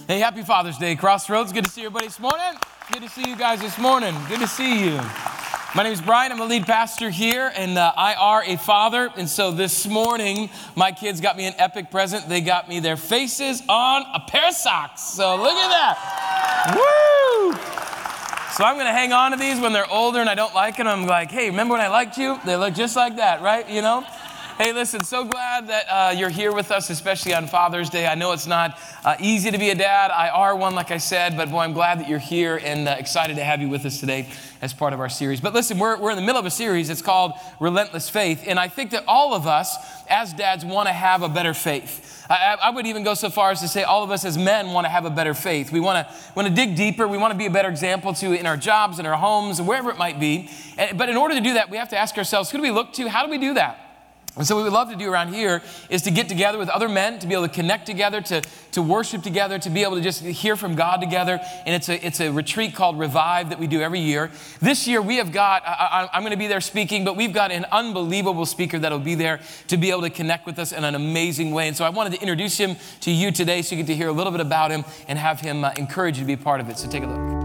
Hey, happy Father's Day, Crossroads. Good to see everybody this morning. Good to see you guys this morning. Good to see you. My name is Brian. I'm the lead pastor here, and I are a father. And so this morning, my kids got me an epic present. They got me their faces on a pair of socks. So look at that. Woo! So I'm going to hang on to these when they're older and I don't like them. I'm like, hey, remember when I liked you? They look just like that, right? You know? Hey, listen, so glad that you're here with us, especially on Father's Day. I know it's not easy to be a dad. I are one, like I said, but boy, I'm glad that you're here and excited to have you with us today as part of our series. But listen, we're in the middle of a series. It's called Relentless Faith, and I think that all of us as dads want to have a better faith. I would even go so far as to say all of us as men want to have a better faith. We want to dig deeper. We want to be a better example to in our jobs, in our homes, and wherever it might be. But in order to do that, we have to ask ourselves, who do we look to? How do we do that? And so what we love to do around here is to get together with other men, to be able to connect together, to worship together, to be able to just hear from God together. And it's a retreat called Revive that we do every year. This year we have got, I'm going to be there speaking, but we've got an unbelievable speaker that'll be there to be able to connect with us in an amazing way. And so I wanted to introduce him to you today so you get to hear a little bit about him and have him encourage you to be a part of it. So take a look.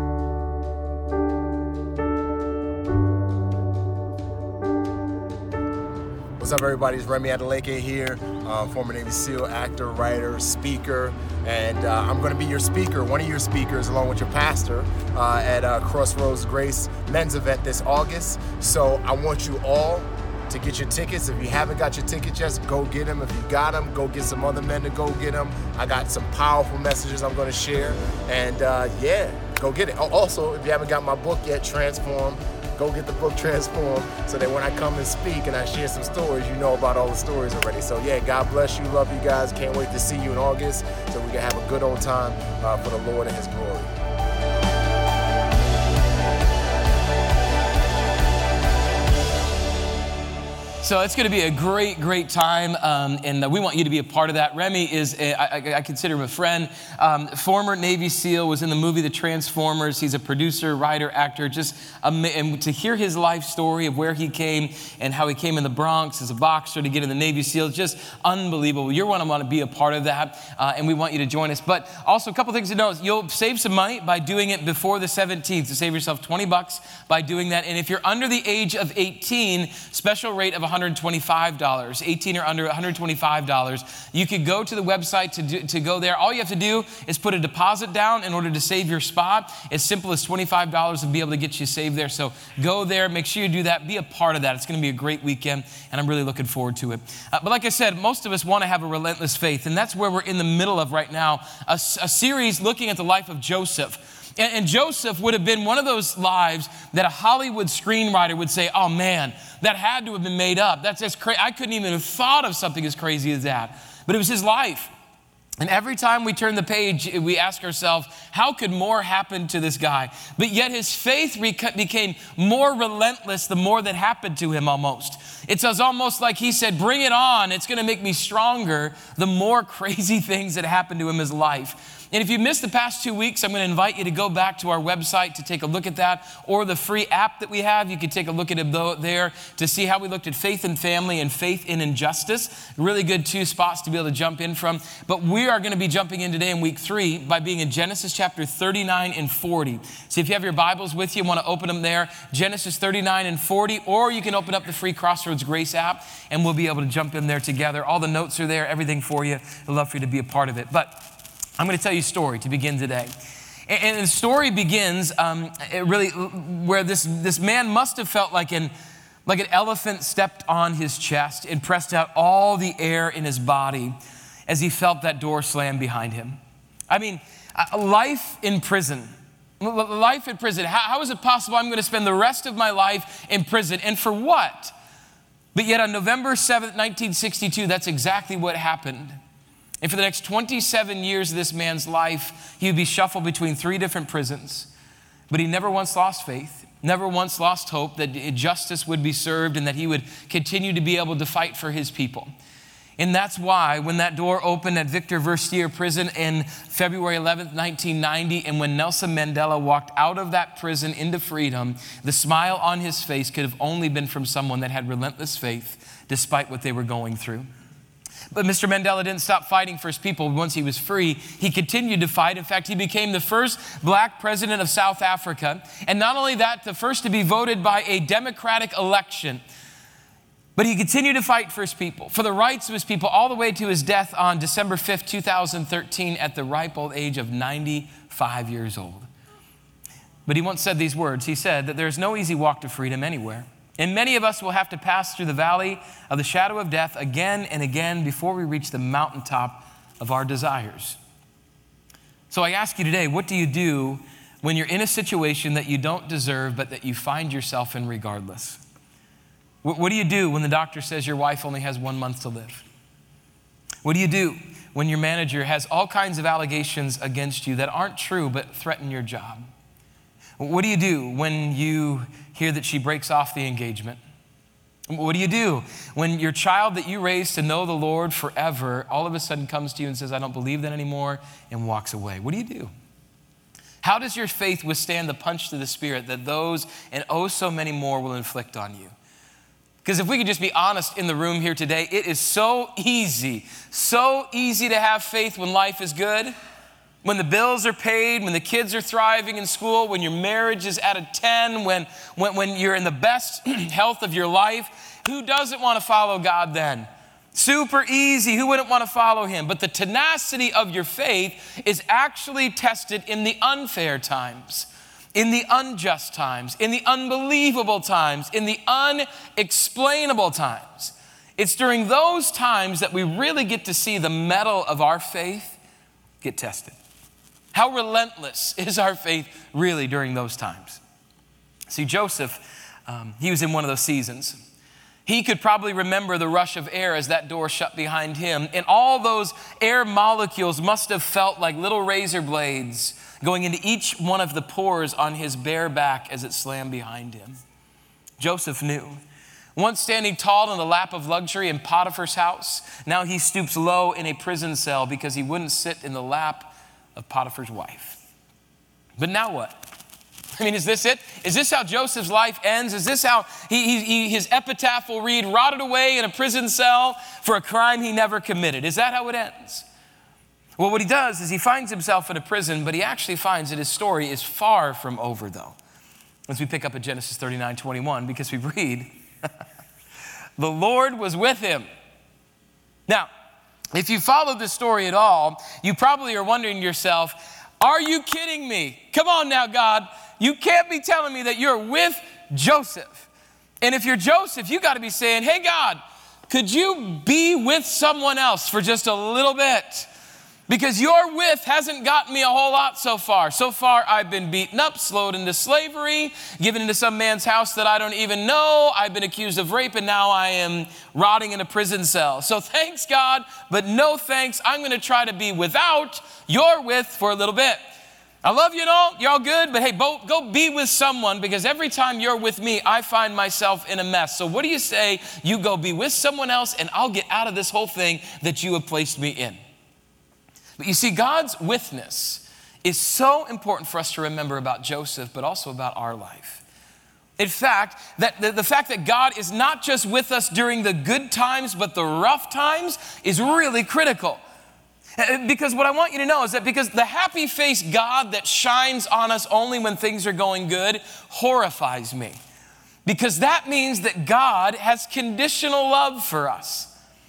What's up, everybody? It's Remy Adeleke here, former Navy SEAL, actor, writer, speaker, and I'm going to be your speaker, one of your speakers, along with your pastor, at Crossroads Grace men's event this August. So I want you all to get your tickets. If you haven't got your tickets yet, go get them. If you got them, go get some other men to go get them. I got some powerful messages I'm going to share, and yeah, go get it. Also, if you haven't got my book yet, Transform, go get the book Transform, so that when I come and speak and I share some stories, you know about all the stories already. So yeah, God bless you. Love you guys. Can't wait to see you in August so we can have a good old time for the Lord and His glory. So it's going to be a great, great time, and we want you to be a part of that. Remy is, I consider him a friend, former Navy SEAL, was in the movie The Transformers. He's a producer, writer, actor, and to hear his life story of where he came and how he came in the Bronx as a boxer to get in the Navy SEALs, just unbelievable. You're going to want to be a part of that, and we want you to join us. But also a couple things to know, you'll save some money by doing it before the 17th, so save yourself $20 by doing that. And if you're under the age of 18, special rate of $125, 18 or under $125. You could go to the website to go there. All you have to do is put a deposit down in order to save your spot. As simple as $25 to be able to get you saved there. So go there, make sure you do that, be a part of that. It's going to be a great weekend, and I'm really looking forward to it. But like I said, most of us want to have a relentless faith, and that's where we're in the middle of right now, a series looking at the life of Joseph. And Joseph would have been one of those lives that a Hollywood screenwriter would say, oh man, that had to have been made up. That's just crazy. I couldn't even have thought of something as crazy as that. But it was his life. And every time we turn the page, we ask ourselves, how could more happen to this guy? But yet his faith became more relentless the more that happened to him almost. It's almost like he said, bring it on. It's going to make me stronger the more crazy things that happened to him in his life. And if you missed the past 2 weeks, I'm going to invite you to go back to our website to take a look at that, or the free app that we have. You can take a look at it there to see how we looked at faith and family and faith in injustice. Really good 2 spots to be able to jump in from. But we are going to be jumping in today in week 3 by being in Genesis chapter 39 and 40. So if you have your Bibles with you, want to open them there, Genesis 39 and 40, or you can open up the free Crossroads Grace app, and we'll be able to jump in there together. All the notes are there, everything for you. I'd love for you to be a part of it. But I'm going to tell you a story to begin today. And the story begins really where this man must have felt like an elephant stepped on his chest and pressed out all the air in his body as he felt that door slam behind him. I mean, life in prison. Life in prison. How is it possible I'm going to spend the rest of my life in prison? And for what? But yet on November 7th, 1962, that's exactly what happened. And for the next 27 years of this man's life, he would be shuffled between 3 different prisons. But he never once lost faith, never once lost hope that justice would be served and that he would continue to be able to fight for his people. And that's why when that door opened at Victor Verster prison in February 11th, 1990, and when Nelson Mandela walked out of that prison into freedom, the smile on his face could have only been from someone that had relentless faith despite what they were going through. But Mr. Mandela didn't stop fighting for his people once he was free. He continued to fight. In fact, he became the first black president of South Africa. And not only that, the first to be voted by a democratic election. But he continued to fight for his people, for the rights of his people, all the way to his death on December 5th, 2013, at the ripe old age of 95 years old. But he once said these words. He said that there's no easy walk to freedom anywhere. And many of us will have to pass through the valley of the shadow of death again and again before we reach the mountaintop of our desires. So I ask you today, what do you do when you're in a situation that you don't deserve, but that you find yourself in regardless? What do you do when the doctor says your wife only has 1 month to live? What do you do when your manager has all kinds of allegations against you that aren't true but threaten your job? What do you do when you hear that she breaks off the engagement? What do you do when your child that you raised to know the Lord forever all of a sudden comes to you and says, I don't believe that anymore, and walks away? What do you do? How does your faith withstand the punch to the Spirit that those and oh so many more will inflict on you? Because if we could just be honest in the room here today, it is so easy to have faith when life is good. When the bills are paid, when the kids are thriving in school, when your marriage is at a 10, when you're in the best health of your life, who doesn't want to follow God then? Super easy. Who wouldn't want to follow him? But the tenacity of your faith is actually tested in the unfair times, in the unjust times, in the unbelievable times, in the unexplainable times. It's during those times that we really get to see the mettle of our faith get tested. How relentless is our faith really during those times? See, Joseph, he was in one of those seasons. He could probably remember the rush of air as that door shut behind him. And all those air molecules must have felt like little razor blades going into each one of the pores on his bare back as it slammed behind him. Joseph knew. Once standing tall in the lap of luxury in Potiphar's house, now he stoops low in a prison cell because he wouldn't sit in the lap of Potiphar's wife. But now what? I mean, is this it? Is this how Joseph's life ends? Is this how his epitaph will read, rotted away in a prison cell for a crime he never committed? Is that how it ends? Well, what he does is he finds himself in a prison, but he actually finds that his story is far from over, though. As we pick up at Genesis 39:21, because we read, the Lord was with him. Now, if you followed this story at all, you probably are wondering to yourself, are you kidding me? Come on now, God. You can't be telling me that you're with Joseph. And if you're Joseph, you got to be saying, hey, God, could you be with someone else for just a little bit? Because your with hasn't gotten me a whole lot so far. So far, I've been beaten up, sold into slavery, given into some man's house that I don't even know. I've been accused of rape, and now I am rotting in a prison cell. So thanks, God, but no thanks. I'm going to try to be without your with for a little bit. I love you and all. You're all good, but hey, go be with someone, because every time you're with me, I find myself in a mess. So what do you say? You go be with someone else, and I'll get out of this whole thing that you have placed me in. But you see, God's witness is so important for us to remember about Joseph, but also about our life. In fact, the fact that God is not just with us during the good times, but the rough times is really critical. Because what I want you to know is that because the happy-faced God that shines on us only when things are going good horrifies me. Because that means that God has conditional love for us.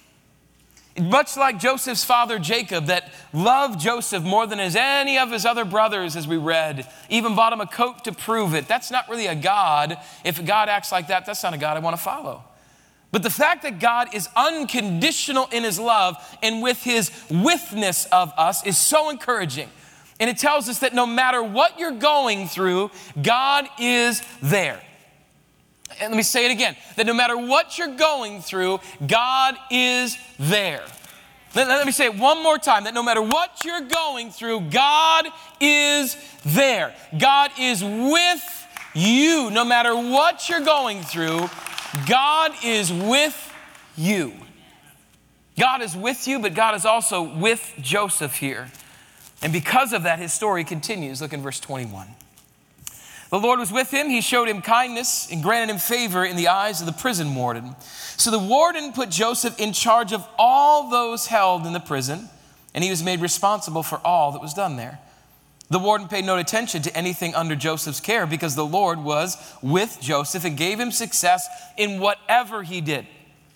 Much like Joseph's father, Jacob, that loved Joseph more than any of his other brothers, as we read, even bought him a coat to prove it. That's not really a God. If God acts like that, that's not a God I want to follow. But the fact that God is unconditional in his love and with his witness of us is so encouraging. And it tells us that no matter what you're going through, God is there. And let me say it again, that no matter what you're going through, God is there. Let me say it one more time, that no matter what you're going through, God is there. God is with you. No matter what you're going through, God is with you. God is with you, but God is also with Joseph here. And because of that, his story continues. Look in verse 21. The Lord was with him. He showed him kindness and granted him favor in the eyes of the prison warden. So the warden put Joseph in charge of all those held in the prison, and he was made responsible for all that was done there. The warden paid no attention to anything under Joseph's care because the Lord was with Joseph and gave him success in whatever he did.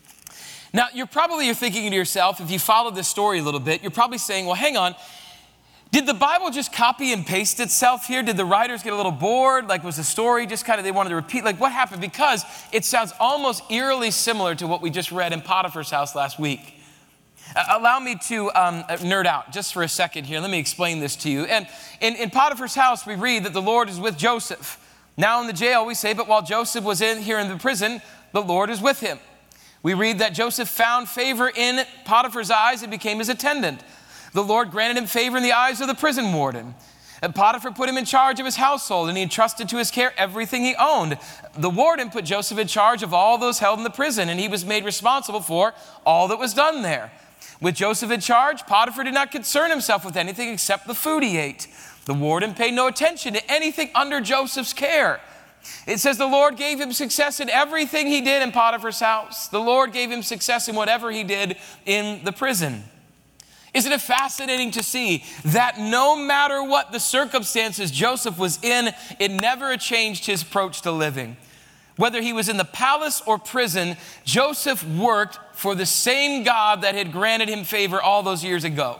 Now, you're thinking to yourself, if you followed this story a little bit, you're probably saying, well, hang on. Did the Bible just copy and paste itself here? Did the writers get a little bored? Like, was the story just kind of, they wanted to repeat? Like, what happened? Because it sounds almost eerily similar to what we just read in Potiphar's house last week. Allow me to nerd out just for a second here. Let me explain this to you. And in Potiphar's house, we read that the Lord is with Joseph. Now in the jail, we say, but while Joseph was here in the prison, the Lord is with him. We read that Joseph found favor in Potiphar's eyes and became his attendant. The Lord granted him favor in the eyes of the prison warden. And Potiphar put him in charge of his household, and he entrusted to his care everything he owned. The warden put Joseph in charge of all those held in the prison, and he was made responsible for all that was done there. With Joseph in charge, Potiphar did not concern himself with anything except the food he ate. The warden paid no attention to anything under Joseph's care. It says the Lord gave him success in everything he did in Potiphar's house. The Lord gave him success in whatever he did in the prison. Isn't it fascinating to see that no matter what the circumstances Joseph was in, it never changed his approach to living? Whether he was in the palace or prison, Joseph worked for the same God that had granted him favor all those years ago.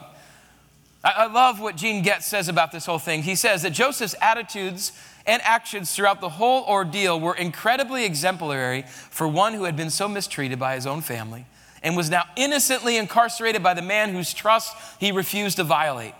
I love what Gene Getz says about this whole thing. He says that Joseph's attitudes and actions throughout the whole ordeal were incredibly exemplary for one who had been so mistreated by his own family and was now innocently incarcerated by the man whose trust he refused to violate.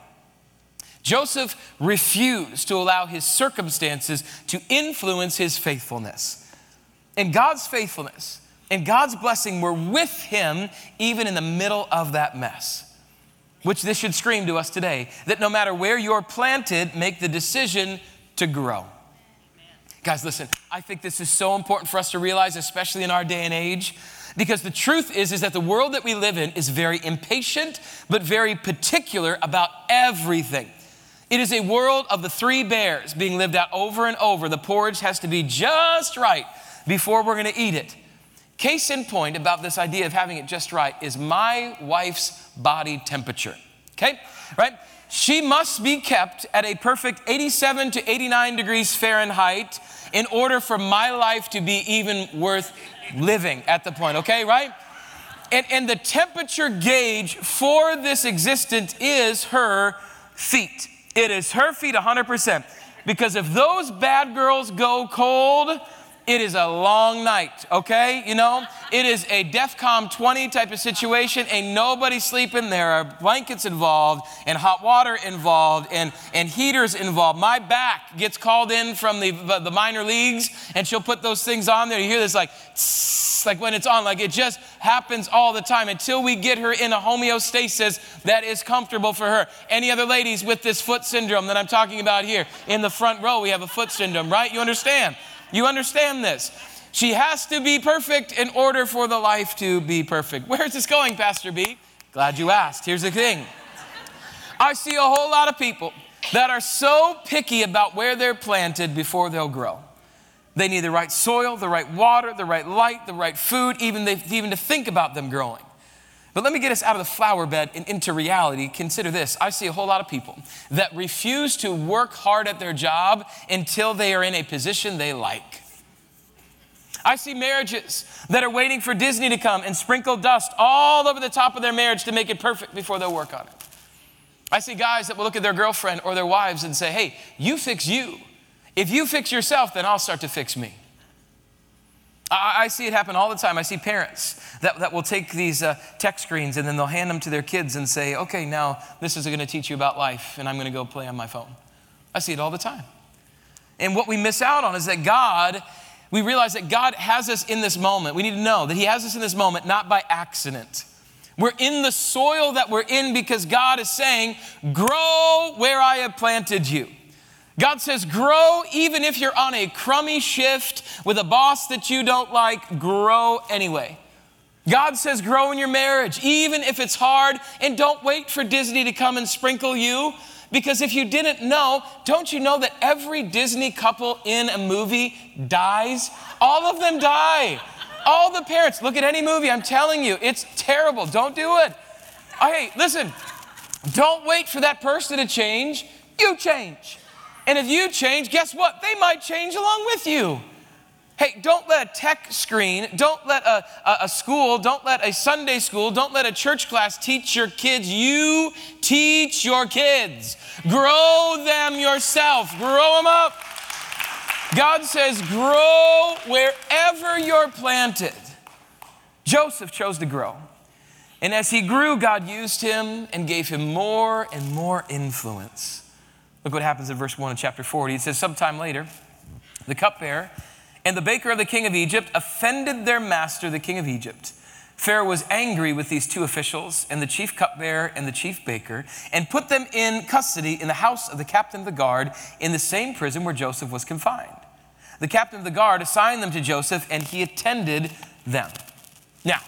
Joseph refused to allow his circumstances to influence his faithfulness. And God's faithfulness and God's blessing were with him even in the middle of that mess. Which this should scream to us today, that no matter where you're planted, make the decision to grow. Guys, listen, I think this is so important for us to realize, especially in our day and age, because the truth is that the world that we live in is very impatient, but very particular about everything. It is a world of the three bears being lived out over and over. The porridge has to be just right before we're going to eat it. Case in point about this idea of having it just right is my wife's body temperature, okay? Right? She must be kept at a perfect 87 to 89 degrees Fahrenheit in order for my life to be even worth living at the point, okay, right? And the temperature gauge for this existence is her feet. It is her feet 100%. Because if those bad girls go cold, it is a long night, okay? You know, it is a DEFCON 20 type of situation. Ain't nobody sleeping. There are blankets involved and hot water involved and heaters involved. My back gets called in from the minor leagues, and she'll put those things on there. You hear this like, tss, like when it's on, like it just happens all the time until we get her in a homeostasis that is comfortable for her. Any other ladies with this foot syndrome that I'm talking about here? In the front row, we have a foot syndrome, right? You understand? You understand this. She has to be perfect in order for the life to be perfect. Where is this going, Pastor B? Glad you asked. Here's the thing. I see a whole lot of people that are so picky about where they're planted before they'll grow. They need the right soil, the right water, the right light, the right food, even to think about them growing. But let me get us out of the flower bed and into reality. Consider this. I see a whole lot of people that refuse to work hard at their job until they are in a position they like. I see marriages that are waiting for Disney to come and sprinkle dust all over the top of their marriage to make it perfect before they'll work on it. I see guys that will look at their girlfriend or their wives and say, hey, you fix you. If you fix yourself, then I'll start to fix me. I see it happen all the time. I see parents that will take these tech screens and then they'll hand them to their kids and say, okay, now this is going to teach you about life and I'm going to go play on my phone. I see it all the time. And what we miss out on is that we realize that God has us in this moment. We need to know that he has us in this moment, not by accident. We're in the soil that we're in because God is saying, grow where I have planted you. God says, grow even if you're on a crummy shift with a boss that you don't like, grow anyway. God says, grow in your marriage, even if it's hard, and don't wait for Disney to come and sprinkle you. Because if you didn't know, don't you know that every Disney couple in a movie dies? All of them die. All the parents. Look at any movie, I'm telling you, it's terrible. Don't do it. Hey, listen, don't wait for that person to change. You change. And if you change, guess what? They might change along with you. Hey, don't let a tech screen, don't let a school, don't let a Sunday school, don't let a church class teach your kids. You teach your kids. Grow them yourself. Grow them up. God says, grow wherever you're planted. Joseph chose to grow. And as he grew, God used him and gave him more and more influence. Look what happens in verse 1 of chapter 40. It says, sometime later, the cupbearer and the baker of the king of Egypt offended their master, the king of Egypt. Pharaoh was angry with these two officials and the chief cupbearer and the chief baker and put them in custody in the house of the captain of the guard in the same prison where Joseph was confined. The captain of the guard assigned them to Joseph and he attended them. Now,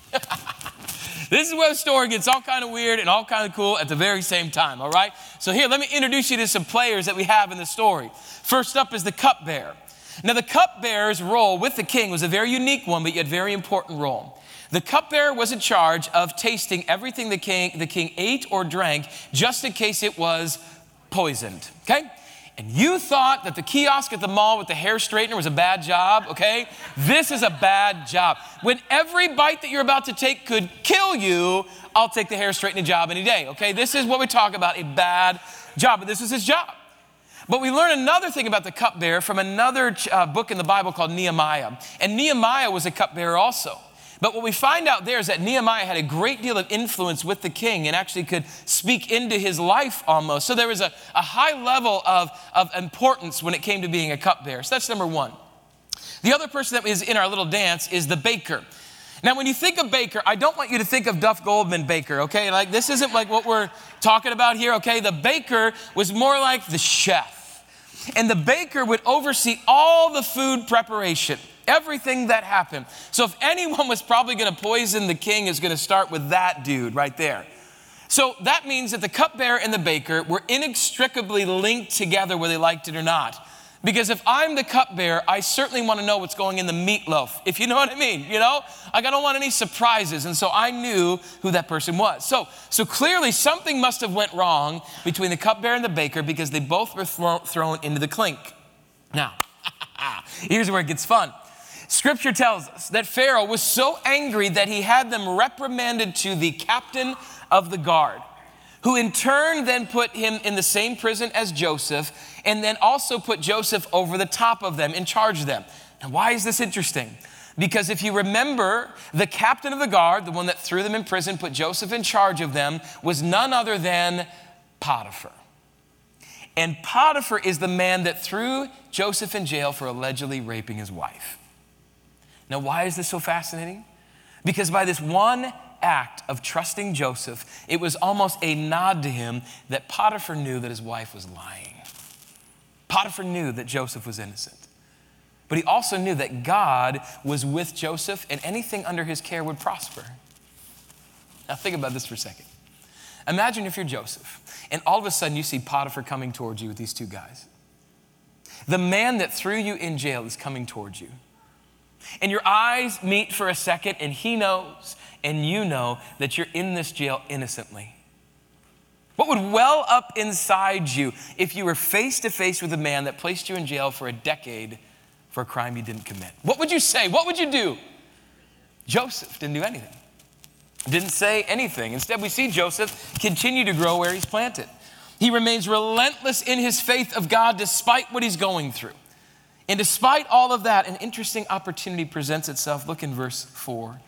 this is where the story gets all kind of weird and all kind of cool at the very same time, all right? So here, let me introduce you to some players that we have in the story. First up is the cupbearer. Now, the cupbearer's role with the king was a very unique one, but yet very important role. The cupbearer was in charge of tasting everything the king ate or drank, just in case it was poisoned, okay? And you thought that the kiosk at the mall with the hair straightener was a bad job, okay? This is a bad job. When every bite that you're about to take could kill you, I'll take the hair straightening job any day, okay? This is what we talk about, a bad job, but this is his job. But we learn another thing about the cupbearer from another book in the Bible called Nehemiah. And Nehemiah was a cupbearer also. But what we find out there is that Nehemiah had a great deal of influence with the king and actually could speak into his life almost. So there was a high level of importance when it came to being a cupbearer. So that's number one. The other person that is in our little dance is the baker. Now, when you think of baker, I don't want you to think of Duff Goldman baker, okay? Like, this isn't like what we're talking about here, okay? The baker was more like the chef. And the baker would oversee all the food preparation, everything that happened. So if anyone was probably going to poison the king, is going to start with that dude right there. So that means that the cupbearer and the baker were inextricably linked together, whether they liked it or not. Because if I'm the cupbearer, I certainly want to know what's going in the meatloaf, if you know what I mean, you know? Like, I don't want any surprises. And so I knew who that person was. So clearly something must have went wrong between the cupbearer and the baker because they both were thrown into the clink. Now, here's where it gets fun. Scripture tells us that Pharaoh was so angry that he had them reprimanded to the captain of the guard, who in turn then put him in the same prison as Joseph, and then also put Joseph over the top of them, in charge of them. Now, why is this interesting? Because if you remember, the captain of the guard, the one that threw them in prison, put Joseph in charge of them, was none other than Potiphar. And Potiphar is the man that threw Joseph in jail for allegedly raping his wife. Now, why is this so fascinating? Because by this one act of trusting Joseph, it was almost a nod to him that Potiphar knew that his wife was lying. Potiphar knew that Joseph was innocent. But he also knew that God was with Joseph and anything under his care would prosper. Now think about this for a second. Imagine if you're Joseph and all of a sudden you see Potiphar coming towards you with these two guys. The man that threw you in jail is coming towards you. And your eyes meet for a second and he knows and you know that you're in this jail innocently. What would well up inside you if you were face to face with a man that placed you in jail for a decade for a crime you didn't commit? What would you say? What would you do? Joseph didn't do anything. Didn't say anything. Instead, we see Joseph continue to grow where he's planted. He remains relentless in his faith of God despite what he's going through. And despite all of that, an interesting opportunity presents itself. Look in verse 4.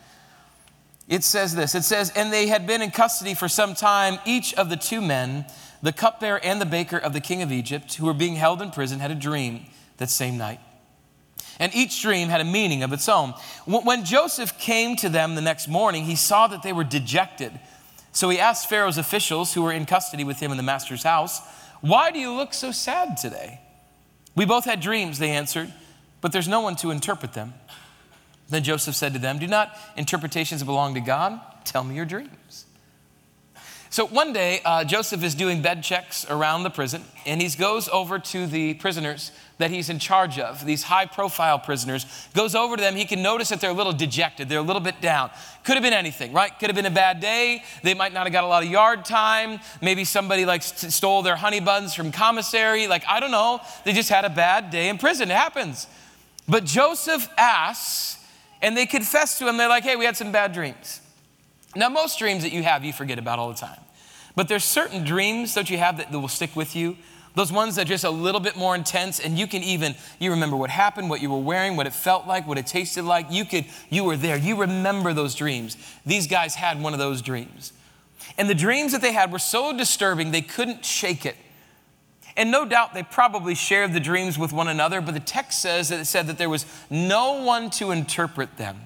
It says this, it says, and they had been in custody for some time. Each of the two men, the cupbearer and the baker of the king of Egypt, who were being held in prison, had a dream that same night. And each dream had a meaning of its own. When Joseph came to them the next morning, he saw that they were dejected. So he asked Pharaoh's officials who were in custody with him in the master's house, why do you look so sad today? We both had dreams, they answered, but there's no one to interpret them. Then Joseph said to them, do not interpretations belong to God? Tell me your dreams. So one day, Joseph is doing bed checks around the prison, and he goes over to the prisoners that he's in charge of, these high-profile prisoners, goes over to them. He can notice that they're a little dejected. They're a little bit down. Could have been anything, right? Could have been a bad day. They might not have got a lot of yard time. Maybe somebody stole their honey buns from commissary. I don't know. They just had a bad day in prison. It happens. But Joseph asks, and they confess to him. They're like, hey, we had some bad dreams. Now, most dreams that you have, you forget about all the time. But there's certain dreams that you have that will stick with you. Those ones that are just a little bit more intense, and you remember what happened, what you were wearing, what it felt like, what it tasted like. You were there. You remember those dreams. These guys had one of those dreams. And the dreams that they had were so disturbing, they couldn't shake it. And no doubt they probably shared the dreams with one another, but the text says that it said that there was no one to interpret them.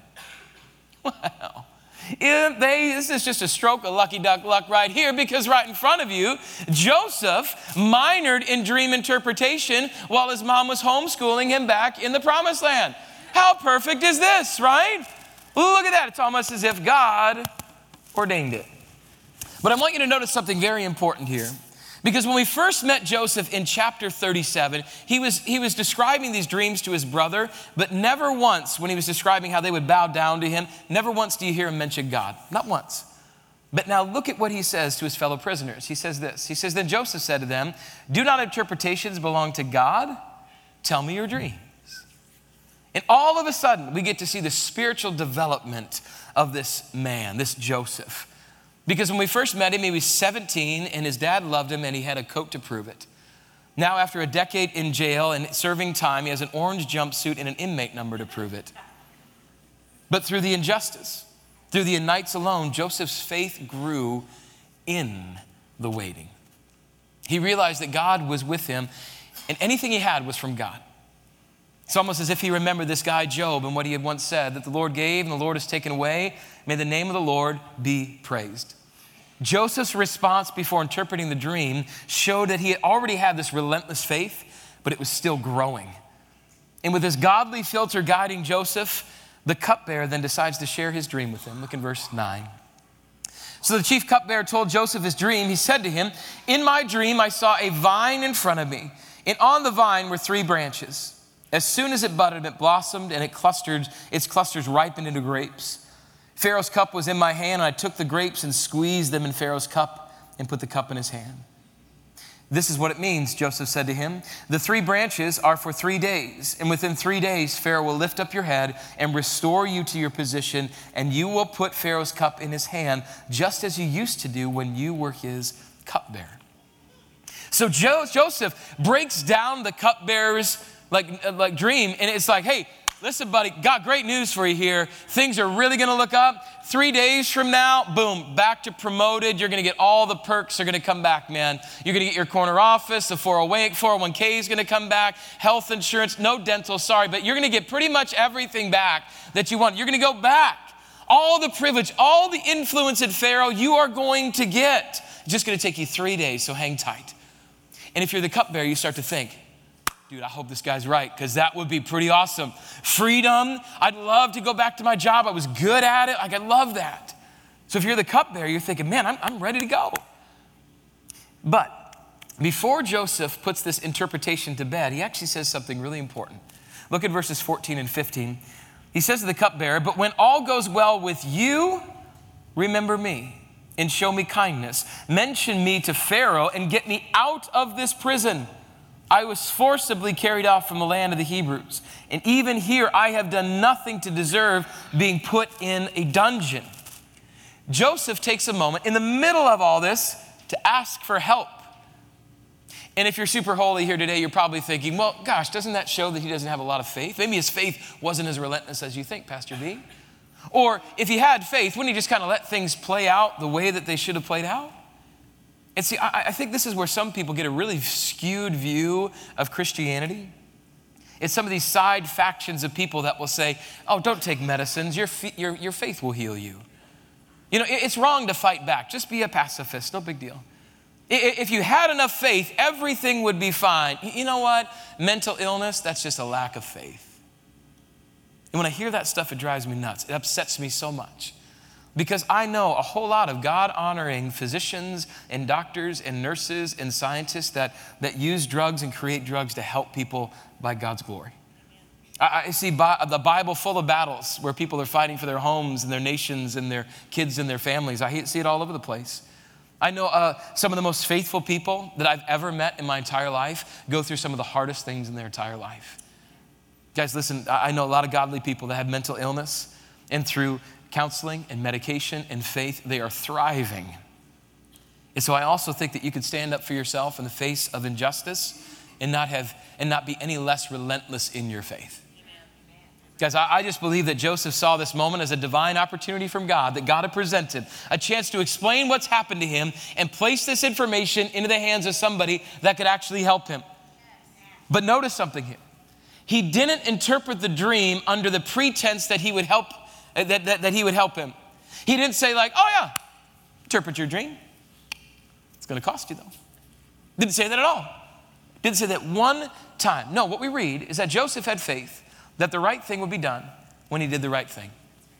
Wow. This is just a stroke of lucky duck luck right here, because right in front of you, Joseph minored in dream interpretation while his mom was homeschooling him back in the promised land. How perfect is this, right? Look at that. It's almost as if God ordained it. But I want you to notice something very important here. Because when we first met Joseph in chapter 37, he was describing these dreams to his brother, but never once, when he was describing how they would bow down to him, never once do you hear him mention God. Not once. But now look at what he says to his fellow prisoners. He says this. He says, then Joseph said to them, do not interpretations belong to God? Tell me your dreams. And all of a sudden, we get to see the spiritual development of this man, this Joseph. Because when we first met him, he was 17, and his dad loved him, and he had a coat to prove it. Now, after a decade in jail and serving time, he has an orange jumpsuit and an inmate number to prove it. But through the injustice, through the nights alone, Joseph's faith grew in the waiting. He realized that God was with him, and anything he had was from God. It's almost as if he remembered this guy, Job, and what he had once said, that the Lord gave and the Lord has taken away. May the name of the Lord be praised. Joseph's response before interpreting the dream showed that he had already had this relentless faith, but it was still growing. And with this godly filter guiding Joseph, the cupbearer then decides to share his dream with him. Look in verse 9. So the chief cupbearer told Joseph his dream. He said to him, in my dream, I saw a vine in front of me, and on the vine were 3 branches. As soon as it budded, it blossomed, and its clusters ripened into grapes. Pharaoh's cup was in my hand, and I took the grapes and squeezed them in Pharaoh's cup and put the cup in his hand. This is what it means, Joseph said to him. The 3 branches are for 3 days, and within 3 days, Pharaoh will lift up your head and restore you to your position, and you will put Pharaoh's cup in his hand, just as you used to do when you were his cupbearer. So Joseph breaks down the cupbearer's like dream, and it's like, hey, listen, buddy, got great news for you here. Things are really going to look up. 3 days from now, boom, back to promoted. You're going to get all the perks are going to come back, man. You're going to get your corner office. The 401k is going to come back. Health insurance, no dental, sorry, but you're going to get pretty much everything back that you want. You're going to go back. All the privilege, all the influence at Pharaoh, you are going to get. It's just going to take you 3 days, so hang tight. And if you're the cupbearer, you start to think, dude, I hope this guy's right, because that would be pretty awesome. Freedom. I'd love to go back to my job. I was good at it. I love that. So if you're the cupbearer, you're thinking, man, I'm ready to go. But before Joseph puts this interpretation to bed, he actually says something really important. Look at verses 14 and 15. He says to the cupbearer, but when all goes well with you, remember me and show me kindness. Mention me to Pharaoh and get me out of this prison. I was forcibly carried off from the land of the Hebrews. And even here, I have done nothing to deserve being put in a dungeon. Joseph takes a moment in the middle of all this to ask for help. And if you're super holy here today, you're probably thinking, well, gosh, doesn't that show that he doesn't have a lot of faith? Maybe his faith wasn't as relentless as you think, Pastor B. Or if he had faith, wouldn't he just kind of let things play out the way that they should have played out? And see, I think this is where some people get a really skewed view of Christianity. It's some of these side factions of people that will say, oh, don't take medicines. Your faith will heal you. You know, it's wrong to fight back. Just be a pacifist. No big deal. If you had enough faith, everything would be fine. You know what? Mental illness, that's just a lack of faith. And when I hear that stuff, it drives me nuts. It upsets me so much. Because I know a whole lot of God-honoring physicians and doctors and nurses and scientists that use drugs and create drugs to help people by God's glory. I see the Bible full of battles where people are fighting for their homes and their nations and their kids and their families. I see it all over the place. I know some of the most faithful people that I've ever met in my entire life go through some of the hardest things in their entire life. Guys, listen, I know a lot of godly people that have mental illness, and through counseling and medication and faith, they are thriving. And so I also think that you could stand up for yourself in the face of injustice and not be any less relentless in your faith. Guys, I just believe that Joseph saw this moment as a divine opportunity from God, that God had presented a chance to explain what's happened to him and place this information into the hands of somebody that could actually help him. But notice something here. He didn't interpret the dream under the pretense that he would help, that he would help him. He didn't say like, oh yeah, interpret your dream. It's going to cost you though. Didn't say that at all. Didn't say that one time. No, what we read is that Joseph had faith that the right thing would be done when he did the right thing.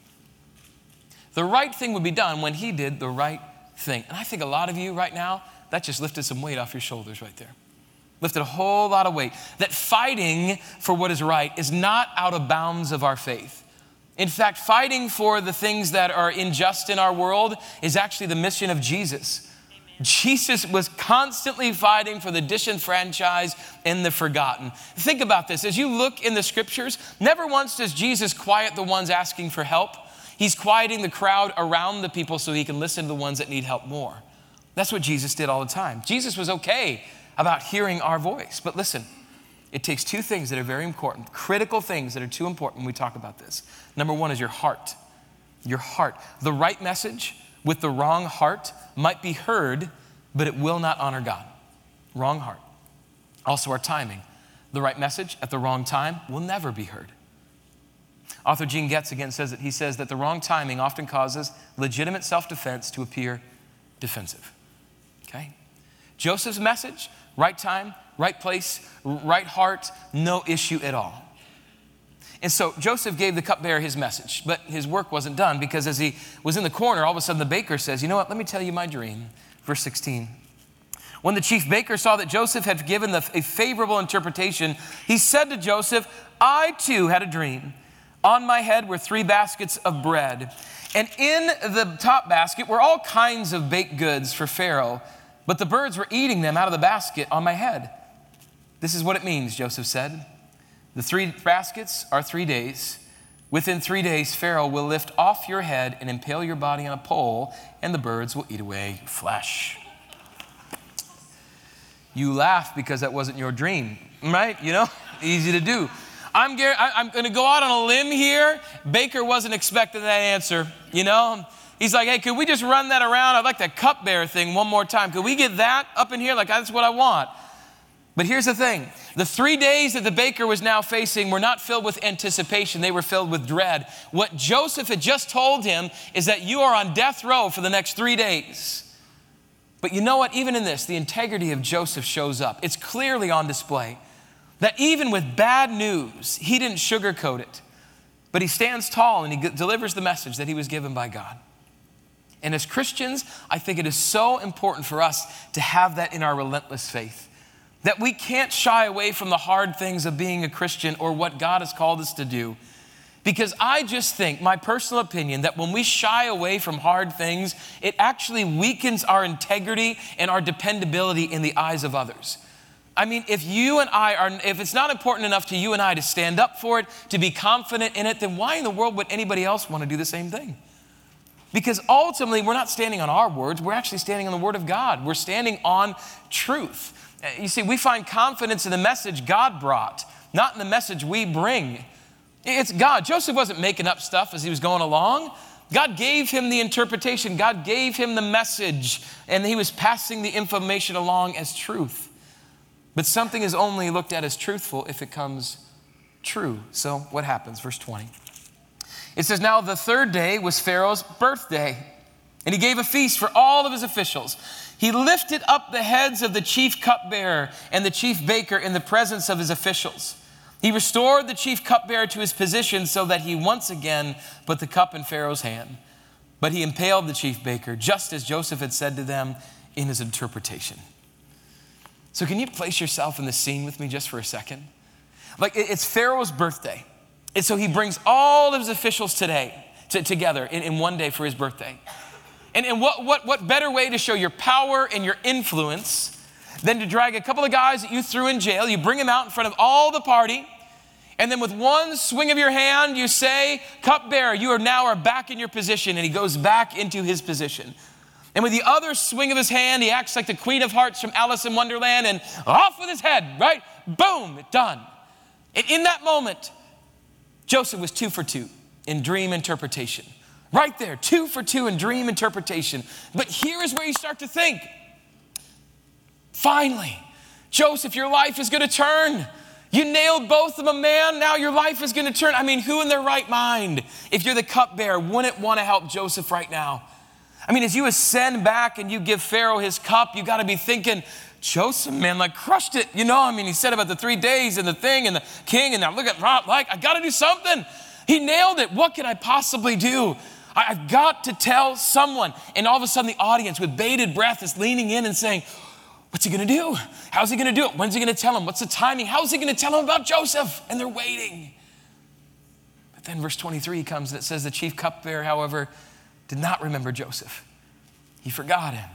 The right thing would be done when he did the right thing. And I think a lot of you right now, that just lifted some weight off your shoulders right there. Lifted a whole lot of weight. That fighting for what is right is not out of bounds of our faith. In fact, fighting for the things that are unjust in our world is actually the mission of Jesus. Jesus was constantly fighting for the disenfranchised and the forgotten. Think about this. As you look in the scriptures, never once does Jesus quiet the ones asking for help. He's quieting the crowd around the people so he can listen to the ones that need help more. That's what Jesus did all the time. Jesus was okay about hearing our voice. But listen, it takes two things that are very important, critical things that are too important when we talk about this. Number one is your heart. Your heart. The right message with the wrong heart might be heard, but it will not honor God. Wrong heart. Also our timing. The right message at the wrong time will never be heard. Author Gene Getz again says that he says that the wrong timing often causes legitimate self-defense to appear defensive. Okay? Joseph's message, right time, right place, right heart, no issue at all. And so Joseph gave the cupbearer his message, but his work wasn't done because as he was in the corner, all of a sudden the baker says, you know what, let me tell you my dream. Verse 16. When the chief baker saw that Joseph had given a favorable interpretation, he said to Joseph, I too had a dream. On my head were 3 baskets of bread, and in the top basket were all kinds of baked goods for Pharaoh, but the birds were eating them out of the basket on my head. This is what it means, Joseph said. The 3 baskets are 3 days. Within 3 days, Pharaoh will lift off your head and impale your body on a pole, and the birds will eat away your flesh. You laugh because that wasn't your dream, right? You know, easy to do. I'm going to go out on a limb here. Baker wasn't expecting that answer, you know. He's like, hey, could we just run that around? I'd like that cupbearer thing one more time. Could we get that up in here? Like, that's what I want. But here's the thing. The 3 days that the baker was now facing were not filled with anticipation. They were filled with dread. What Joseph had just told him is that you are on death row for the next 3 days. But you know what? Even in this, the integrity of Joseph shows up. It's clearly on display. That even with bad news, he didn't sugarcoat it. But he stands tall and he delivers the message that he was given by God. And as Christians, I think it is so important for us to have that in our relentless faith. That we can't shy away from the hard things of being a Christian or what God has called us to do. Because I just think, my personal opinion, that when we shy away from hard things, it actually weakens our integrity and our dependability in the eyes of others. I mean, if it's not important enough to you and I to stand up for it, to be confident in it, then why in the world would anybody else want to do the same thing? Because ultimately, we're not standing on our words, we're actually standing on the word of God. We're standing on truth. You see, we find confidence in the message God brought, not in the message we bring. It's God. Joseph wasn't making up stuff as he was going along. God gave him the interpretation. God gave him the message, and he was passing the information along as truth. But something is only looked at as truthful if it comes true. So what happens? Verse 20. It says, now the 3rd day was Pharaoh's birthday, and he gave a feast for all of his officials. He lifted up the heads of the chief cupbearer and the chief baker in the presence of his officials. He restored the chief cupbearer to his position so that he once again put the cup in Pharaoh's hand. But he impaled the chief baker, just as Joseph had said to them in his interpretation. So can you place yourself in the scene with me just for a second? Like, it's Pharaoh's birthday. And so he brings all of his officials together in one day for his birthday. And what better way to show your power and your influence than to drag a couple of guys that you threw in jail, you bring them out in front of all the party, and then with one swing of your hand, you say, cupbearer, you are now back in your position. And he goes back into his position. And with the other swing of his hand, he acts like the Queen of Hearts from Alice in Wonderland and off with his head, right? Boom, done. And in that moment, Joseph was 2 for 2 in dream interpretation. Right there, 2 for 2 in dream interpretation. But here is where you start to think, finally, Joseph, your life is going to turn. You nailed both of them, man. Now your life is going to turn. I mean, who in their right mind, if you're the cupbearer, wouldn't want to help Joseph right now? I mean, as you ascend back and you give Pharaoh his cup, you got to be thinking, Joseph, man, like crushed it. You know, I mean, he said about the 3 days and the thing and the king, and now look at, like, I got to do something. He nailed it. What can I possibly do? I've got to tell someone. And all of a sudden the audience with bated breath is leaning in and saying, what's he going to do? How's he going to do it? When's he going to tell him? What's the timing? How's he going to tell him about Joseph? And they're waiting. But then verse 23 comes and it says the chief cupbearer, however, did not remember Joseph. He forgot him.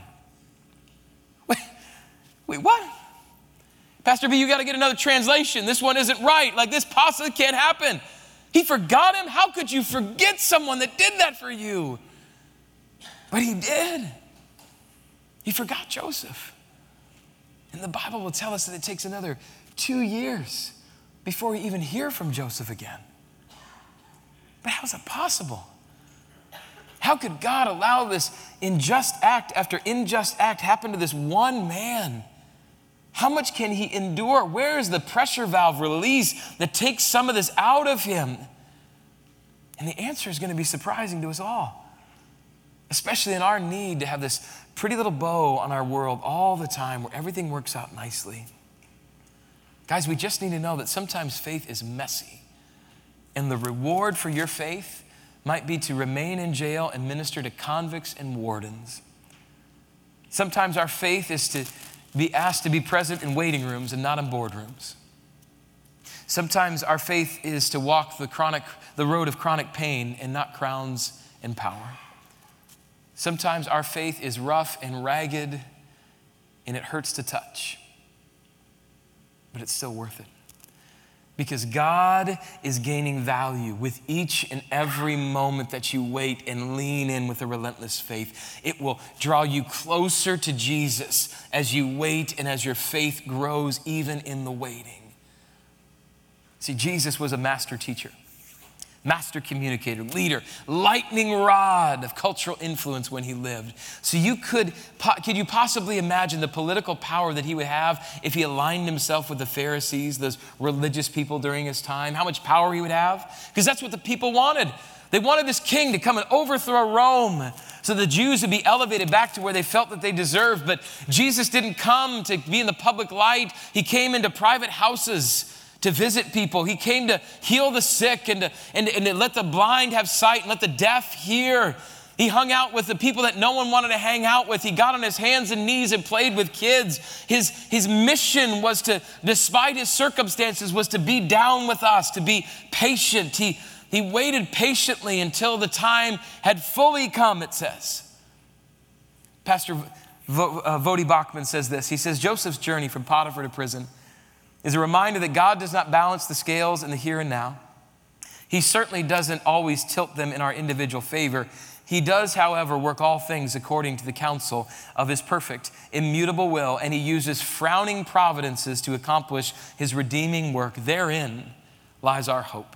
Wait, what? Pastor B, you got to get another translation. This one isn't right. Like, this possibly can't happen. He forgot him? How could you forget someone that did that for you? But he did. He forgot Joseph. And the Bible will tell us that it takes another 2 years before we even hear from Joseph again. But how is that possible? How could God allow this unjust act after unjust act happen to this one man? How much can he endure? Where is the pressure valve release that takes some of this out of him? And the answer is going to be surprising to us all, especially in our need to have this pretty little bow on our world all the time where everything works out nicely. Guys, we just need to know that sometimes faith is messy, and the reward for your faith might be to remain in jail and minister to convicts and wardens. Sometimes our faith is to be asked to be present in waiting rooms and not in boardrooms. Sometimes our faith is to walk the road of chronic pain and not crowns and power. Sometimes our faith is rough and ragged and it hurts to touch, but it's still worth it. Because God is gaining value with each and every moment that you wait and lean in with a relentless faith. It will draw you closer to Jesus as you wait and as your faith grows even in the waiting. See, Jesus was a master teacher, master communicator, leader, lightning rod of cultural influence when he lived. So could you possibly imagine the political power that he would have if he aligned himself with the Pharisees, those religious people during his time? How much power he would have? Because that's what the people wanted. They wanted this king to come and overthrow Rome so the Jews would be elevated back to where they felt that they deserved. But Jesus didn't come to be in the public light. He came into private houses to visit people. He came to heal the sick and to let the blind have sight and let the deaf hear. He hung out with the people that no one wanted to hang out with. He got on his hands and knees and played with kids. His mission was to, despite his circumstances, was to be down with us, to be patient. He waited patiently until the time had fully come, it says. Pastor Voddie Bachman says this. He says, Joseph's journey from Potiphar to prison is a reminder that God does not balance the scales in the here and now. He certainly doesn't always tilt them in our individual favor. He does, however, work all things according to the counsel of his perfect, immutable will, and he uses frowning providences to accomplish his redeeming work. Therein lies our hope.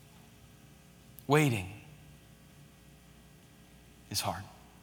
Waiting is hard.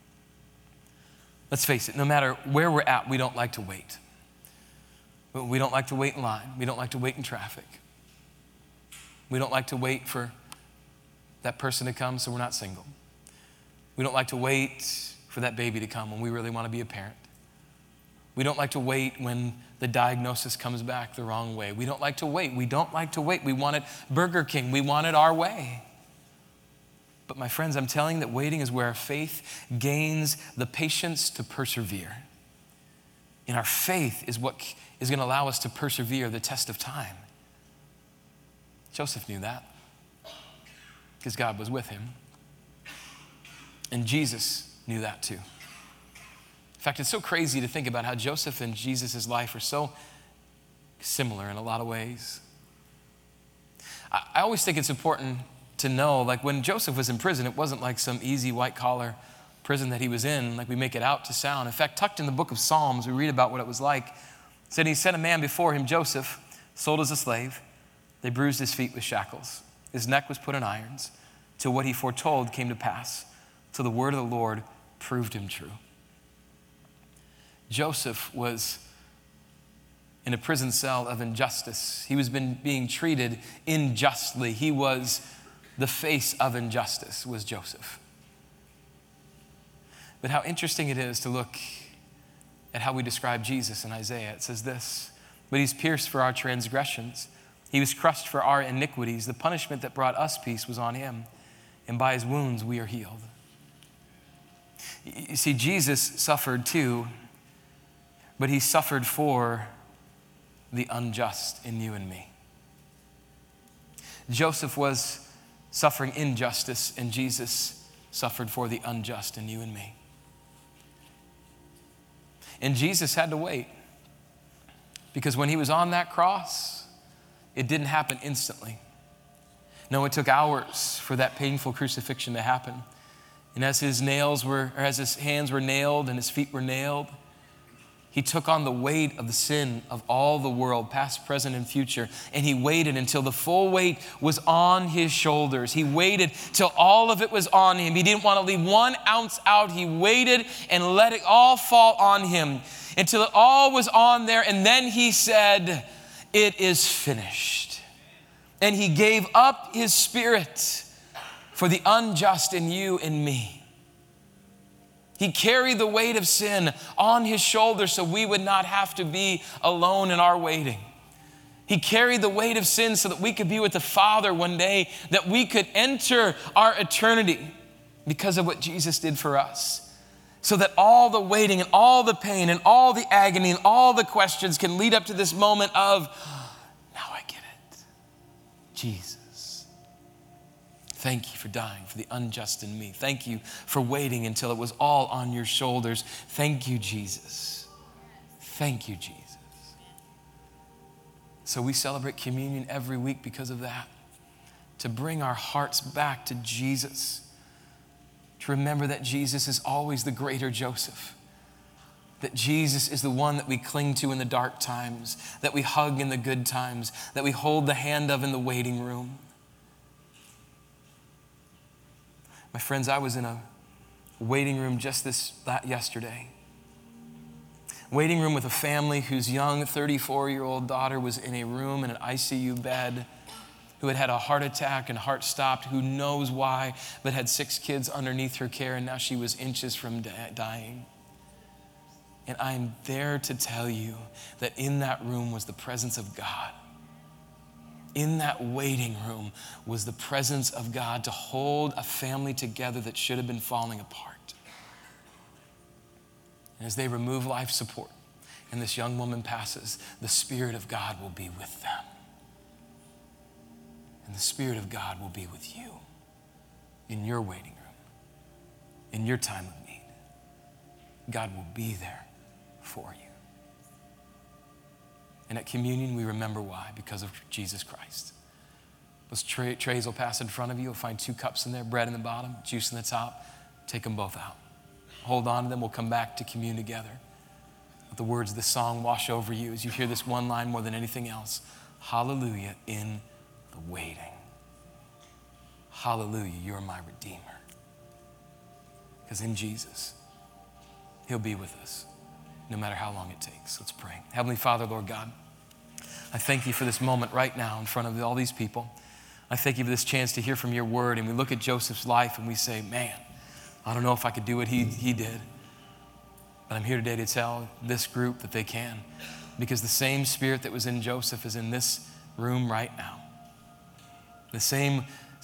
Let's face it, no matter where we're at, we don't like to wait. We don't like to wait in line. We don't like to wait in traffic. We don't like to wait for that person to come so we're not single. We don't like to wait for that baby to come when we really want to be a parent. We don't like to wait when the diagnosis comes back the wrong way. We don't like to wait. We don't like to wait. We want it Burger King. We want it our way. But my friends, I'm telling you that waiting is where our faith gains the patience to persevere. And our faith is what is going to allow us to persevere the test of time. Joseph knew that because God was with him. And Jesus knew that too. In fact, it's so crazy to think about how Joseph and Jesus' life are so similar in a lot of ways. I always think it's important to know, like when Joseph was in prison, it wasn't like some easy white-collar prison that he was in, like we make it out to sound. In fact, tucked in the book of Psalms, we read about what it was like. It said he sent a man before him, Joseph, sold as a slave. They bruised his feet with shackles. His neck was put in irons, till what he foretold came to pass, till the word of the Lord proved him true. Joseph was in a prison cell of injustice. He was being treated unjustly. He was the face of injustice, was Joseph. But how interesting it is to look at how we describe Jesus in Isaiah. It says this, but he's pierced for our transgressions. He was crushed for our iniquities. The punishment that brought us peace was on him, and by his wounds we are healed. You see, Jesus suffered too, but he suffered for the unjust in you and me. Joseph was suffering injustice, and Jesus suffered for the unjust in you and me. And Jesus had to wait, because when he was on that cross, it didn't happen instantly. No, it took hours for that painful crucifixion to happen. And as his hands were nailed and his feet were nailed, he took on the weight of the sin of all the world, past, present, and future. And he waited until the full weight was on his shoulders. He waited till all of it was on him. He didn't want to leave 1 ounce out. He waited and let it all fall on him until it all was on there. And then he said, it is finished. And he gave up his spirit for the unjust in you and me. He carried the weight of sin on his shoulders so we would not have to be alone in our waiting. He carried the weight of sin so that we could be with the Father one day, that we could enter our eternity because of what Jesus did for us. So that all the waiting and all the pain and all the agony and all the questions can lead up to this moment of, now I get it. Jesus. Thank you for dying for the unjust in me. Thank you for waiting until it was all on your shoulders. Thank you, Jesus. Thank you, Jesus. So we celebrate communion every week because of that. To bring our hearts back to Jesus. To remember that Jesus is always the greater Joseph. That Jesus is the one that we cling to in the dark times. That we hug in the good times. That we hold the hand of in the waiting room. My friends, I was in a waiting room just yesterday. Waiting room with a family whose young 34-year-old daughter was in a room in an ICU bed, who had had a heart attack and heart stopped, who knows why, but had 6 kids underneath her care, and now she was inches from dying. And I'm there to tell you that in that room was the presence of God. In that waiting room was the presence of God to hold a family together that should have been falling apart. And as they remove life support and this young woman passes, the Spirit of God will be with them. And the Spirit of God will be with you in your waiting room, in your time of need. God will be there for you. And at communion, we remember why, because of Jesus Christ. Those trays will pass in front of you. You'll find 2 cups in there, bread in the bottom, juice in the top. Take them both out. Hold on to them. We'll come back to commune together. Let the words of this song wash over you as you hear this one line more than anything else. Hallelujah in the waiting. Hallelujah, you're my Redeemer. Because in Jesus, he'll be with us, no matter how long it takes. Let's pray. Heavenly Father, Lord God, I thank you for this moment right now in front of all these people. I thank you for this chance to hear from your word. And we look at Joseph's life and we say, man, I don't know if I could do what he did. But I'm here today to tell this group that they can. Because the same Spirit that was in Joseph is in this room right now. The same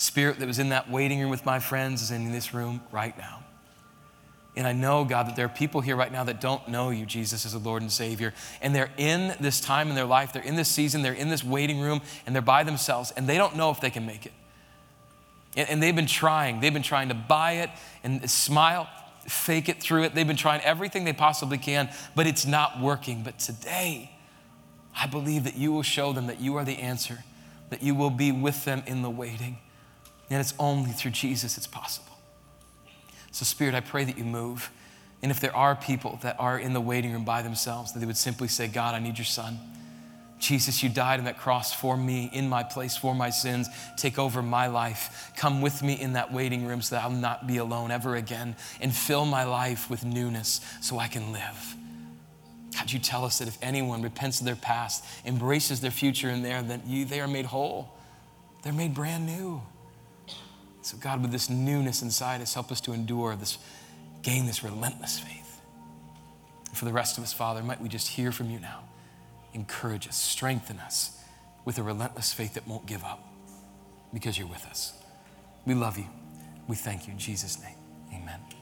spirit that was in that waiting room with my friends is in this room right now. And I know, God, that there are people here right now that don't know you, Jesus, as a Lord and Savior. And they're in this time in their life, they're in this season, they're in this waiting room, and they're by themselves, and they don't know if they can make it. And they've been trying to buy it and smile, fake it through it. They've been trying everything they possibly can, but it's not working. But today, I believe that you will show them that you are the answer, that you will be with them in the waiting. And it's only through Jesus it's possible. So Spirit, I pray that you move. And if there are people that are in the waiting room by themselves, that they would simply say, God, I need your son. Jesus, you died on that cross for me, in my place, for my sins. Take over my life. Come with me in that waiting room so that I'll not be alone ever again, and fill my life with newness so I can live. God, you tell us that if anyone repents of their past, embraces their future in there, that they are made whole. They're made brand new. So God, with this newness inside us, help us to endure this, gain this relentless faith. And for the rest of us, Father, might we just hear from you now. Encourage us, strengthen us with a relentless faith that won't give up because you're with us. We love you. We thank you in Jesus' name. Amen.